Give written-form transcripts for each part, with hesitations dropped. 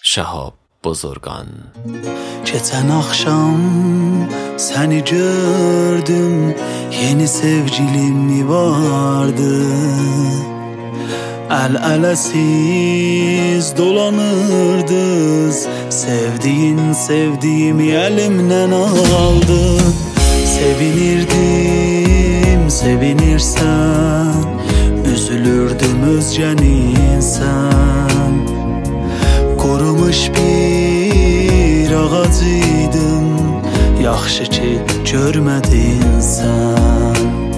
Şahab Bozorgan. Geçen akşam seni gördüm, yeni sevgilim mi vardı? El ele siz dolanırdız, sevdiğimi elimden aldı. Sevinirdim, sevinirsen, üzülürdüm özgən insan. Korumuş bir ağacıydım, yaxşı ki görmədin sən.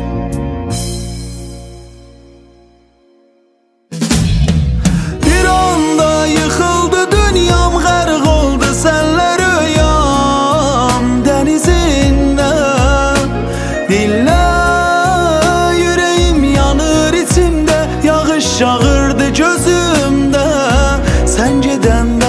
Bir anda yıkıldı dünyam, gərq oldu sənlə rüyam. Dənizində dillə yüreğim yanır içimdə, yağış yağırdı gözümdə sen gedəndə.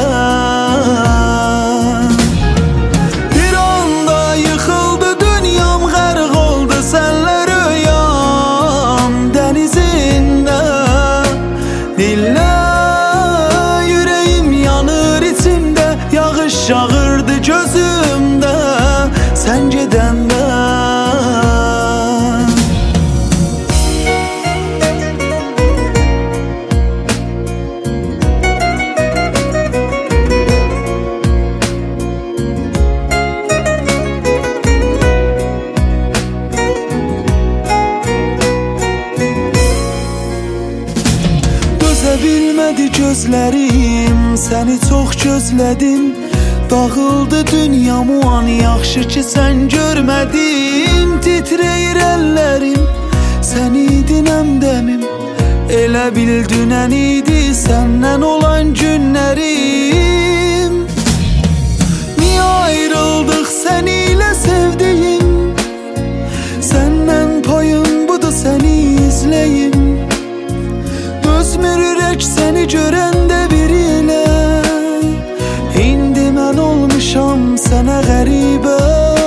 Bir anda yıkıldı dünyam, gərq oldu sənlə rüyam. Dənizində dillə yüreğim yanır içimdə, yağış yağırdı gözümdə sen gedəndə. Bilmədi gözlərim, səni çox gözlədim. Dağıldı dünyam o an, yaxşı ki sən görmədim. Titrəyir əllərim, sən idin əmdəmim. Elə bil dünən idi səndən olan günlərim. Niyə ayrıldıq səni ilə sevdiyim? Səndən payım budur səni izləyim. Dözmür ürək səni görəndə bir ilə. İndi mən olmuşam sənə qəribə.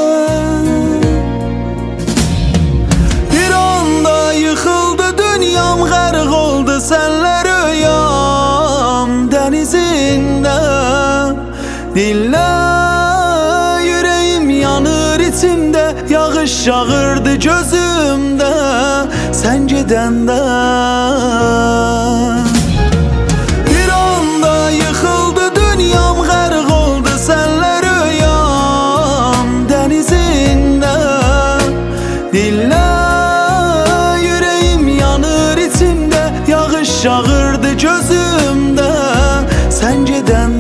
Bir anda yıkıldı dünyam, gərq oldu sənlə rüyam. Dənizində dillə yüreğim yanır içimdə, yağış yağırdı gözümdə sen gedəndə. Bir anda yıkıldı dünyam, gərq oldu sənlə rüyam. Dənizində dillə yüreğim yanır içimdə, yağış yağırdı gözümdə sen gedəndə.